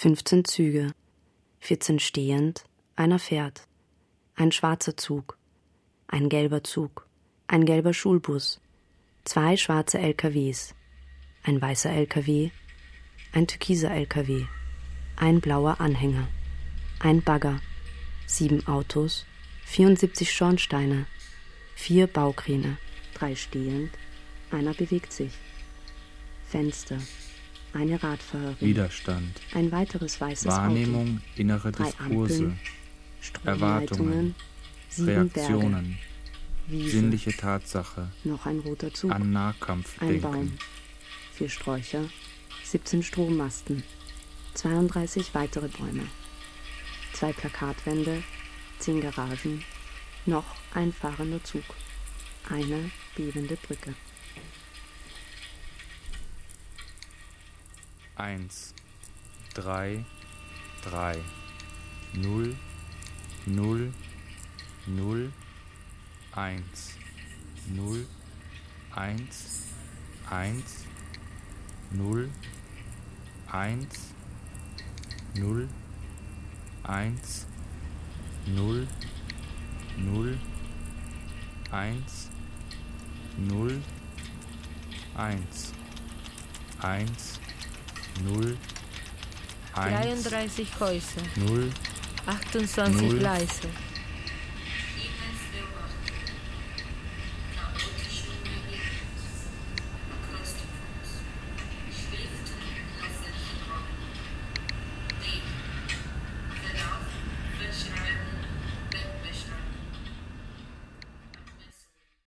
15 Züge, 14 stehend, einer fährt. Ein schwarzer Zug, ein gelber Zug, ein gelber Schulbus, 2 schwarze LKWs, ein weißer LKW, ein türkiser LKW, ein blauer Anhänger, ein Bagger, 7 Autos, 74 Schornsteine, 4 Baukräne, 3 stehend, einer bewegt sich. Fenster, eine Radfahrerin, Widerstand, ein weiteres weißes Wahrnehmung, Auto, innere 3 Diskurse, Ampeln, Erwartungen, 7 Reaktionen, Berge, Wiese, sinnliche Tatsache, noch ein roter Zug, an Nahkampf ein Baum, denken, 4 Sträucher, 17 Strommasten, 32 weitere Bäume, 2 Plakatwände, 10 Garagen, noch ein fahrender Zug, eine bebende Brücke. 1, 3, 3, 0, 0, 0, 1, 0, 1, 1, 0, 1, 0, 1, 0, 0, 1, 0, 1, 1, 0, 1, 33 Häuser, 0, 28 0, Gleise,